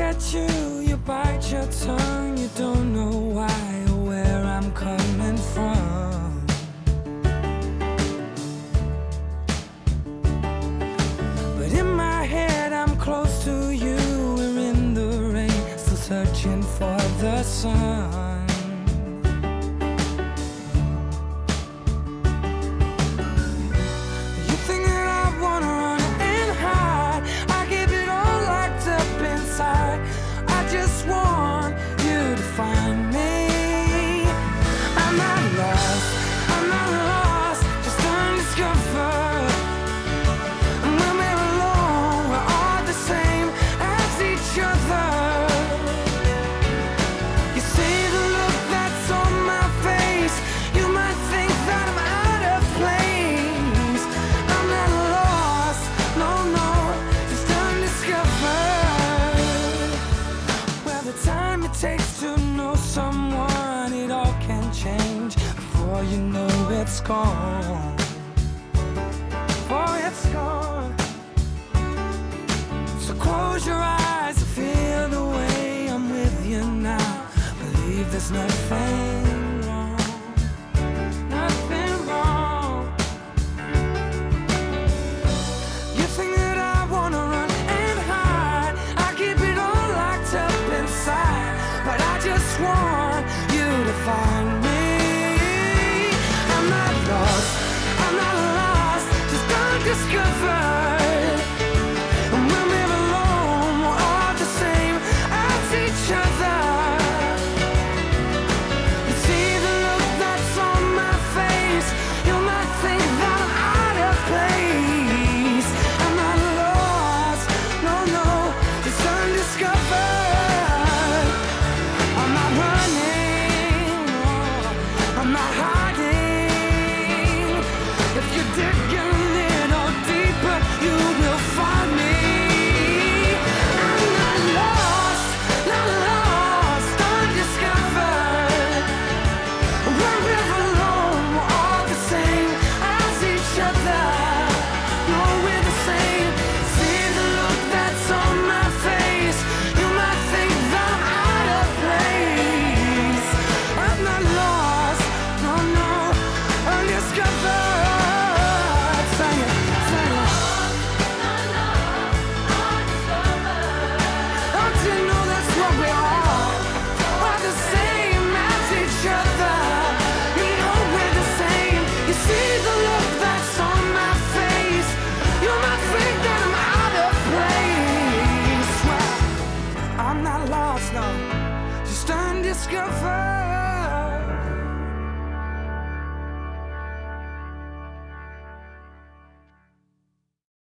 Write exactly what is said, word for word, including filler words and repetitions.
at you, you bite your tongue. You don't know why or where I'm coming from. But in my head I'm close to you. We're in the rain, still searching for the sun. You think that I wanna run and hide. I keep it all locked up inside. I just want you to find me. I'm not lost, I'm not lost, just undiscovered. And when we're alone, we're all the same as each other. You see the look that's on my face. You might think that I'm out of place. I'm not lost, no, no, just undiscovered. Well, the time it takes to know someone, it all can change before you know it's gone. Before it's gone. So close your eyes and feel the way I'm with you now. Believe there's nothing